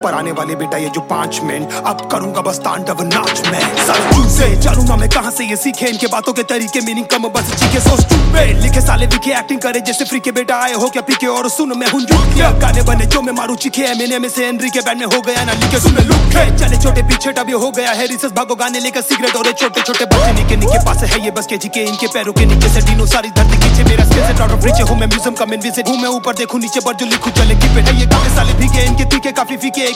पर आने वाले बेटा ये जो 5 मिनट अब करूंगा बस तांडव नाच में। साले चूसे चलूं ना मैं कहां से ये सीखे इनके बातों के तरीके मीनिंग कम बस चीखे सो स्टूपिड लिखे साले विखे एक्टिंग करे जैसे फ्री के बेटा आए हो क्या पीके और सुन मैं हूं क्या गाने बने जो मैं मारू चीखे एमएनए में से एनरी के बैंड में हो गया ना लिखे सुन लुके चले छोटे पीछे टबे हो गया है रिसर्च भागो गाने लेकर सिगरेट और छोटे छोटे बच्चे निके पास है ये बस के जीके इनके पैरों के नीचे से डिनो सारी धरती खींचे मेरा स्किल से आउट ऑफ रीच हूं मैं म्यूजियम का मेन विजिट हूं मैं ऊपर देखूं नीचे पर जो लिखूं चले की पे ये गाने साले भीगे इनके तीखे काफी फीके